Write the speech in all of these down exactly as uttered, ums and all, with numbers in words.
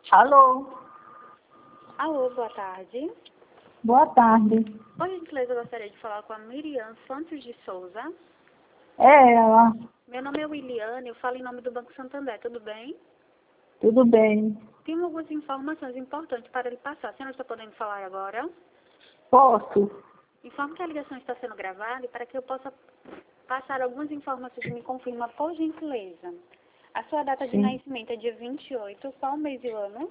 Alô? Alô, boa tarde. Boa tarde. Por gentileza, eu gostaria de falar com a Miriam Santos de Souza. É ela. Meu nome é Williane, eu falo em nome do Banco Santander, tudo bem? Tudo bem? Tenho algumas informações importantes para lhe passar. A senhora está podendo falar agora? Posso? Informo que a ligação está sendo gravada e para que eu possa passar algumas informações, me confirma, por gentileza. A sua data de Sim. nascimento é dia vinte e oito, qual o mês e o ano?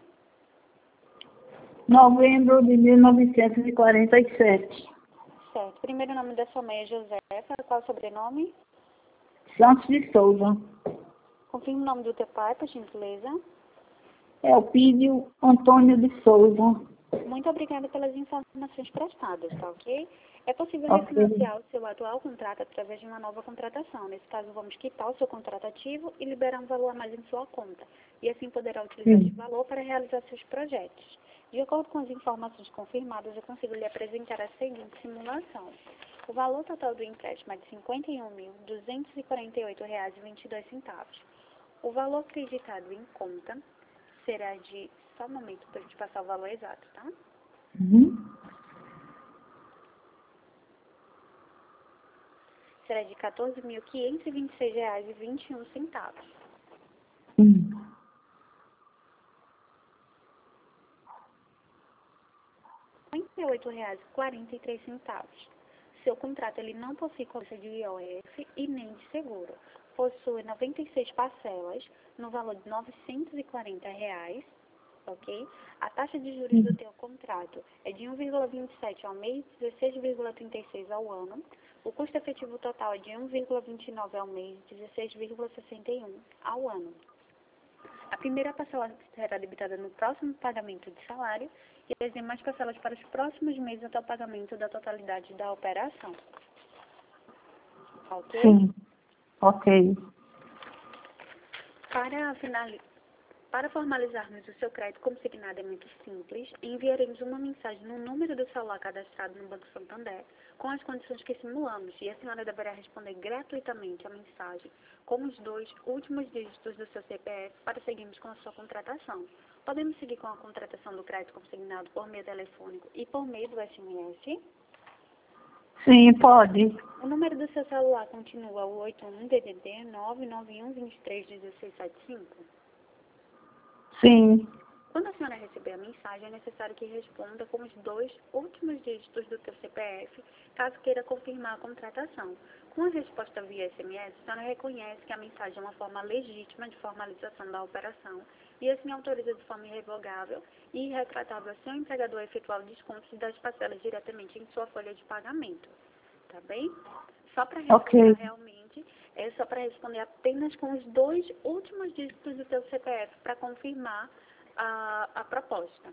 Novembro de mil novecentos e quarenta e sete. Certo. Primeiro nome da sua mãe é Josefa, qual o sobrenome? Santos de Souza. Confirme o nome do teu pai, por gentileza. Elpidio Antônio de Souza. Muito obrigada pelas informações prestadas, tá ok? É possível Ok. refinanciar o seu atual contrato através de uma nova contratação. Nesse caso, vamos quitar o seu contrato ativo e liberar um valor a mais em sua conta. E assim poderá utilizar Sim. esse valor para realizar seus projetos. De acordo com as informações confirmadas, eu consigo lhe apresentar a seguinte simulação. O valor total do empréstimo é de cinquenta e um mil, duzentos e quarenta e oito reais e vinte e dois centavos. O valor acreditado em conta será de... Só um momento para eu te passar o valor exato, tá? Uhum. Será de quatorze mil, quinhentos e vinte e seis reais e vinte e um centavos. Sim. cinquenta e oito reais e quarenta e três centavos. Seu contrato ele não possui cobrança de I O F e nem de seguro. Possui noventa e seis parcelas no valor de novecentos e quarenta reais, ok? A taxa de juros do teu contrato é de um vírgula vinte e sete ao mês, dezesseis vírgula trinta e seis ao ano. O custo efetivo total é de um vírgula vinte e nove ao mês, dezesseis vírgula sessenta e um ao ano. A primeira parcela será debitada no próximo pagamento de salário e as demais parcelas para os próximos meses até o pagamento da totalidade da operação. Ok? Sim. Ok. Para, finali... para formalizarmos o seu crédito consignado é muito simples. Enviaremos uma mensagem no número do celular cadastrado no Banco Santander com as condições que simulamos e a senhora deverá responder gratuitamente a mensagem com os dois últimos dígitos do seu C P F para seguirmos com a sua contratação. Podemos seguir com a contratação do crédito consignado por meio telefônico e por meio do S M S. Sim, pode. O número do seu celular continua o oito um D D D nove nove um, dois três, um seis sete cinco. Sim. Quando a senhora receber a mensagem, é necessário que responda com os dois últimos dígitos do seu C P F, caso queira confirmar a contratação. Com a resposta via S M S, a senhora reconhece que a mensagem é uma forma legítima de formalização da operação e assim autoriza de forma irrevogável e irretratável a seu empregador a efetuar o desconto das parcelas diretamente em sua folha de pagamento. Tá bem? Só para Ok. reforçar realmente, é só para responder apenas com os dois últimos dígitos do seu C P F para confirmar a, a proposta.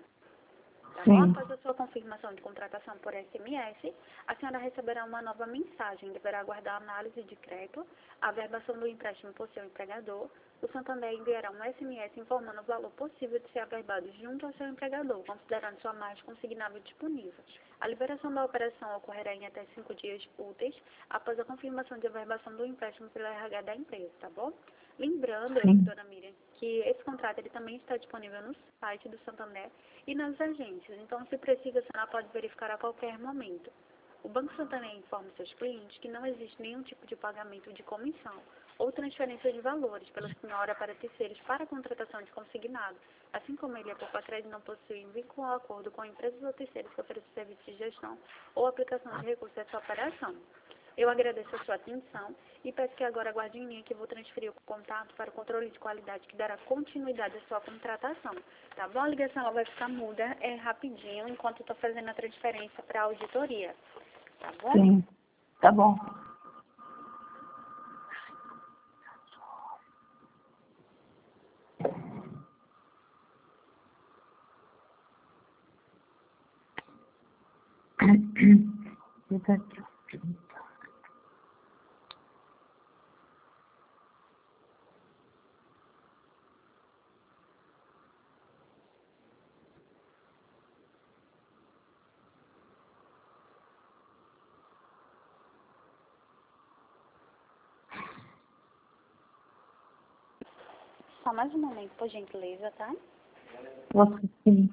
Tá bom? Sim. Após a sua confirmação de contratação por S M S, a senhora receberá uma nova mensagem. Deverá aguardar a análise de crédito, a averbação do empréstimo por seu empregador. O Santander enviará um S M S informando o valor possível de ser averbado junto ao seu empregador, considerando sua margem consignável disponível. A liberação da operação ocorrerá em até cinco dias úteis após a confirmação de averbação do empréstimo pela R H da empresa, tá bom? Lembrando, Sim. dona Miriam, que esse contrato ele também está disponível no site do Santander e nas agências. Então, se precisa, a senhora pode verificar a qualquer momento. O Banco Santander informa seus clientes que não existe nenhum tipo de pagamento de comissão ou transferência de valores pela senhora para terceiros para a contratação de consignado, assim como ele, a Poupa-Crédito, não possui vínculo ou acordo com empresas ou terceiros que ofereçam serviços de gestão ou aplicação de recursos dessa operação. Eu agradeço a sua atenção e peço que agora aguarde em linha que eu vou transferir o contato para o controle de qualidade que dará continuidade à sua contratação. Tá bom? A ligação ela vai ficar muda, é rapidinho, enquanto eu estou fazendo a transferência para a auditoria. Tá bom? Sim. Tá bom. Só mais um momento, por gentileza, tá? Você sim.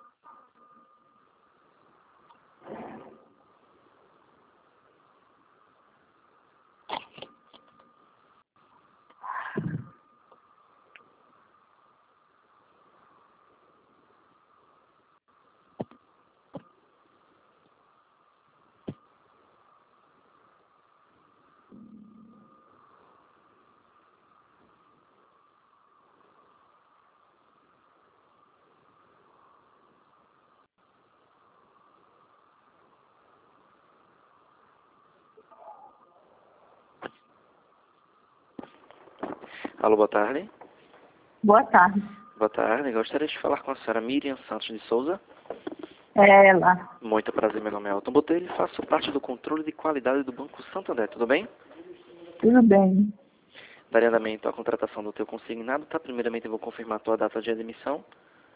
Alô, boa tarde. Boa tarde. Boa tarde. Gostaria de falar com a senhora Miriam Santos de Souza. É ela. Muito prazer, meu nome é Elton Botelho e faço parte do controle de qualidade do Banco Santander. Tudo bem? Tudo bem. Daria andamento à contratação do teu consignado, tá? Primeiramente eu vou confirmar a tua data de admissão.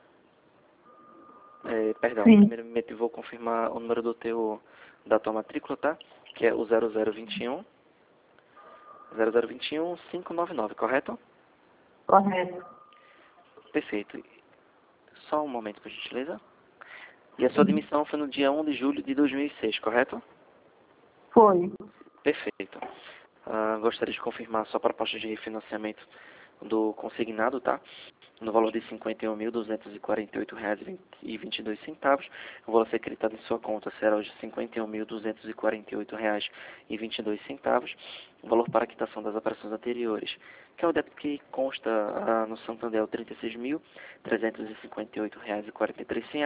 É, perdão, Sim. primeiramente eu vou confirmar o número do teu, da tua matrícula, tá? Que é o zero zero dois um, zero zero dois um cinco nove nove, correto? Correto. Perfeito. Só um momento, por gentileza. E a sua admissão foi no dia um de julho de dois mil e seis, correto? Foi. Perfeito. Ah, gostaria de confirmar a sua proposta de refinanciamento do consignado, tá? No valor de cinquenta e um mil duzentos e quarenta e oito reais e vinte e dois centavos. O valor a ser creditado em sua conta será hoje cinquenta e um mil duzentos e quarenta e oito reais e vinte e dois centavos. O valor para a quitação das operações anteriores, que é o débito que consta ah, no Santander, trinta e seis mil trezentos e cinquenta e oito reais e quarenta e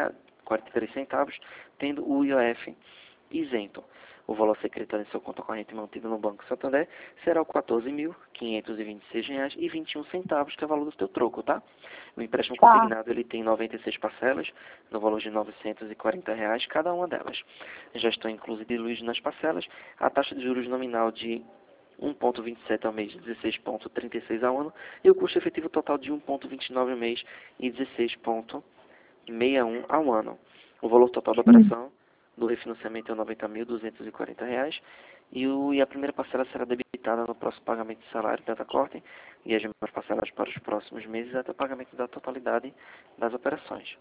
três centavos, tendo o I O F isento. O valor a ser creditado em sua conta corrente mantido no Banco Santander será o quatorze mil quinhentos e vinte e seis reais e vinte e um centavos, que é o valor do seu troco, tá? O empréstimo Tá. consignado ele tem noventa e seis parcelas, no valor de novecentos e quarenta reais cada uma delas. Já estão inclusas diluídas nas parcelas a taxa de juros nominal de um vírgula vinte e sete ao mês e dezesseis vírgula trinta e seis ao ano, e o custo efetivo total de um vírgula vinte e nove ao mês e dezesseis vírgula sessenta e um ao ano. O valor total da Hum. operação do refinanciamento é noventa mil duzentos e quarenta reais e, o, e a primeira parcela será debitada no próximo pagamento de salário da corte e as demais parcelas para os próximos meses até o pagamento da totalidade das operações.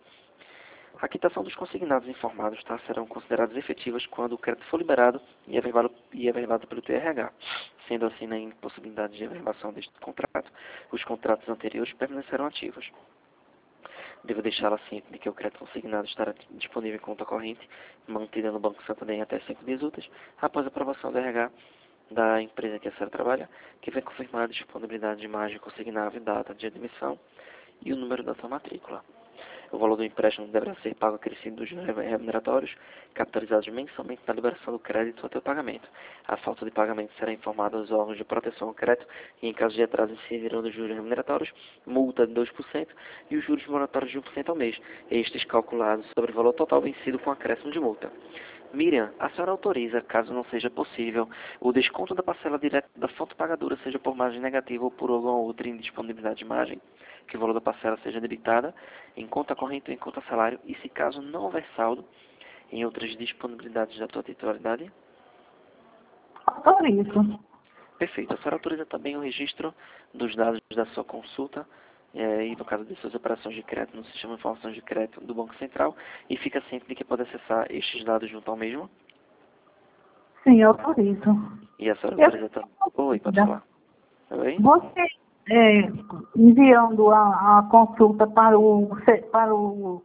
A quitação dos consignados informados, tá, serão consideradas efetivas quando o crédito for liberado e averbado, e averbado pelo T R H. Sendo assim, na impossibilidade de averbação deste contrato, os contratos anteriores permanecerão ativos. Devo deixá-la ciente de que o crédito consignado estará disponível em conta corrente, mantida no Banco Santander em até cinco dias úteis, após a aprovação do R H da empresa que a senhora trabalha, que vai confirmar a disponibilidade de margem consignável, data de admissão e o número da sua matrícula. O valor do empréstimo deverá ser pago acrescido dos juros remuneratórios, capitalizados mensalmente na liberação do crédito até o pagamento. A falta de pagamento será informada aos órgãos de proteção ao crédito e, em caso de atraso, incidirão dos juros remuneratórios, multa de dois por cento e os juros moratórios de um por cento ao mês, estes calculados sobre o valor total vencido com acréscimo de multa. Miriam, a senhora autoriza, caso não seja possível, o desconto da parcela direta da fonte pagadora, seja por margem negativa ou por alguma outra indisponibilidade de margem, que o valor da parcela seja debitada em conta corrente ou em conta salário, e se caso não houver saldo, em outras disponibilidades da tua titularidade? Autorizo. Perfeito. A senhora autoriza também o registro dos dados da sua consulta, é, e no caso de suas operações de crédito no sistema de informações de crédito do Banco Central, e fica ciente de que pode acessar estes dados junto ao mesmo? Sim, autorizo. E a senhora Eu autoriza também... Oi, pode falar. Oi? Você, é, enviando a, a consulta para o, se- para o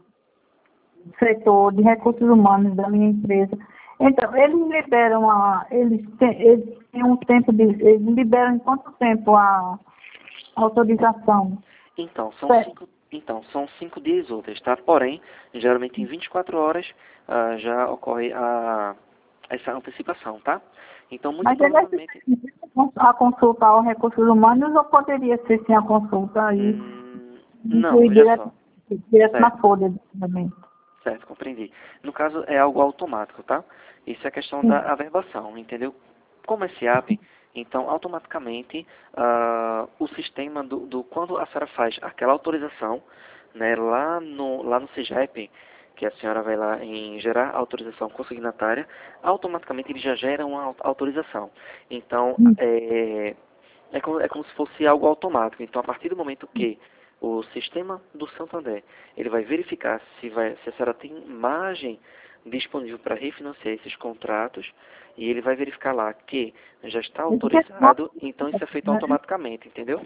setor de recursos humanos da minha empresa, então, eles liberam a, eles têm, eles têm um tempo de, eles liberam em quanto tempo a autorização? Então, são Certo. cinco, então, são cinco dias úteis, tá? Porém, geralmente em vinte e quatro horas ah, já ocorre a, essa antecipação, tá? Então, muito Mas ele é provavelmente... a consulta ao recursos humanos ou poderia ser sem a consulta aí, Hum, não, incluir veja direto, só. direto na Certo, folha também? certo, compreendi. No caso, é algo automático, tá? Isso é questão da averbação, entendeu? Como é SIAP, então, automaticamente, ah, o sistema do, do... Quando a senhora faz aquela autorização, né, lá no, lá no SIGEP, que a senhora vai lá em gerar autorização consignatária, automaticamente ele já gera uma au- autorização. Então, Hum. é, é, como, é como se fosse algo automático. Então, a partir do momento que o sistema do Santander, ele vai verificar se, vai, se a senhora tem margem disponível para refinanciar esses contratos, e ele vai verificar lá que já está autorizado, então isso é feito automaticamente, entendeu?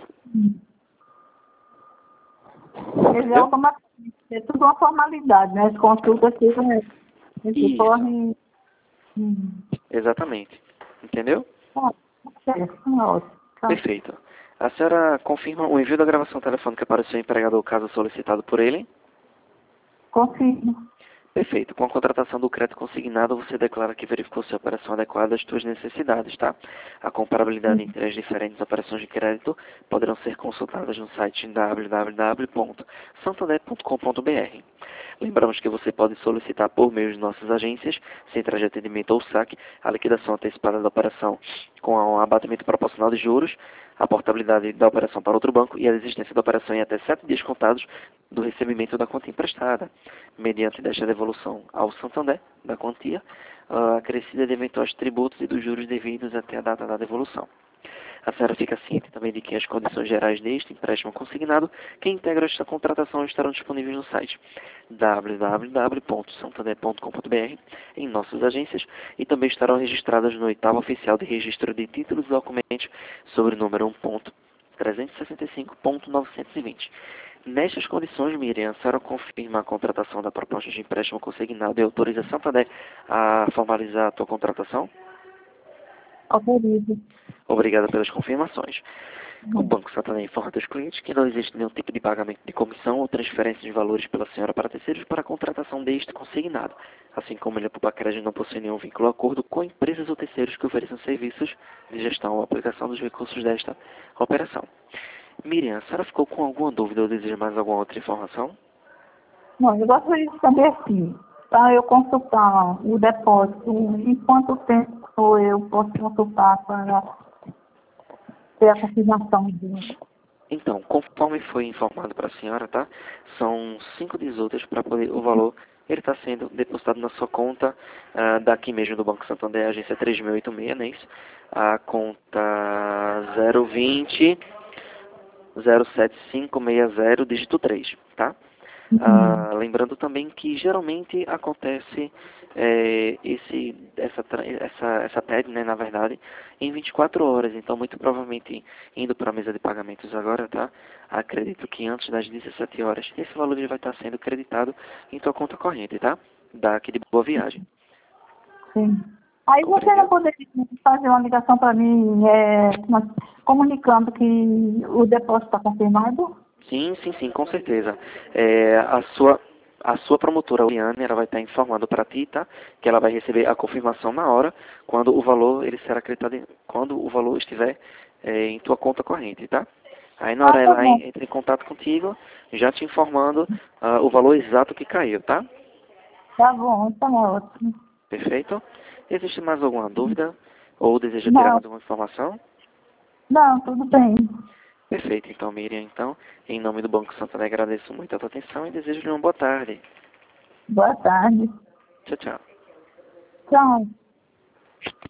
Ele é Entendeu? automaticamente, é tudo uma formalidade, né? As consultas ficam, né? Eles Isso. correm. Hum. Exatamente. Entendeu? Ah, certo, ótimo. Tá. Perfeito. A senhora confirma o envio da gravação telefônica para o seu empregador caso solicitado por ele? Confirmo. Perfeito. Com a contratação do crédito consignado, você declara que verificou se a operação adequada às suas necessidades, tá? A comparabilidade entre as diferentes operações de crédito poderão ser consultadas no site w w w ponto santander ponto com ponto b r. Lembramos que você pode solicitar por meio de nossas agências, centrais de atendimento ou saque, a liquidação antecipada da operação com um abatimento proporcional de juros, a portabilidade da operação para outro banco e a desistência da operação em até sete dias contados do recebimento da conta emprestada, mediante desta devolução ao Santander da quantia, uh, acrescida de eventuais tributos e dos juros devidos até a data da devolução. A senhora fica ciente também de que as condições gerais deste empréstimo consignado que integram esta contratação estarão disponíveis no site w w w ponto santander ponto com ponto b r, em nossas agências, e também estarão registradas no oitavo oficial de registro de títulos e documentos sobre o número um ponto trezentos e sessenta e cinco ponto novecentos e vinte. Nestas condições, Miriam, a senhora confirma a contratação da proposta de empréstimo consignado e autoriza a Santander a formalizar a tua contratação? Autorizo. Obrigada pelas confirmações. O Banco Santander informa aos clientes que não existe nenhum tipo de pagamento de comissão ou transferência de valores pela senhora para terceiros para a contratação deste consignado, assim como ele, a Crédito, não possui nenhum vínculo ou acordo com empresas ou terceiros que ofereçam serviços de gestão ou aplicação dos recursos desta operação. Miriam, a senhora ficou com alguma dúvida ou deseja mais alguma outra informação? Não, eu gostaria de saber assim, para eu consultar o depósito, em quanto tempo eu posso consultar para ter a confirmação dele? Então, conforme foi informado para a senhora, tá? São cinco dias úteis para poder o valor ele está sendo depositado na sua conta ah, daqui mesmo do Banco Santander, agência três mil e oitenta e seis, não é isso? A conta zero vinte zero sete cinco seis zero, dígito três, tá? Ah, lembrando também que geralmente acontece é, esse, essa, tra- essa, essa P E D, né, na verdade, em vinte e quatro horas. Então, muito provavelmente, indo para a mesa de pagamentos agora, tá? Acredito que antes das dezessete horas, esse valor ele vai estar sendo creditado em tua conta corrente, tá? Daqui de Boa Viagem. Sim. Aí você não Compreendeu? poderia fazer uma ligação para mim, é, mas comunicando que o depósito está confirmado? Sim, sim, sim, com certeza. É, a sua a sua promotora, Liane, ela vai estar informando para ti, tá? Que ela vai receber a confirmação na hora, quando o valor ele será acreditado, em- quando o valor estiver é, em tua conta corrente, tá? Aí na Ah, hora tá ela bom. en- entra em contato contigo, já te informando ah, o valor exato que caiu, tá? Tá bom, tá ótimo. Perfeito? Existe mais alguma dúvida? Ou deseja tirar Não, mais alguma informação? não, tudo bem. Perfeito, então, Miriam, então, em nome do Banco Santander, agradeço muito a tua atenção e desejo-lhe uma boa tarde. Boa tarde. Tchau, tchau. Tchau.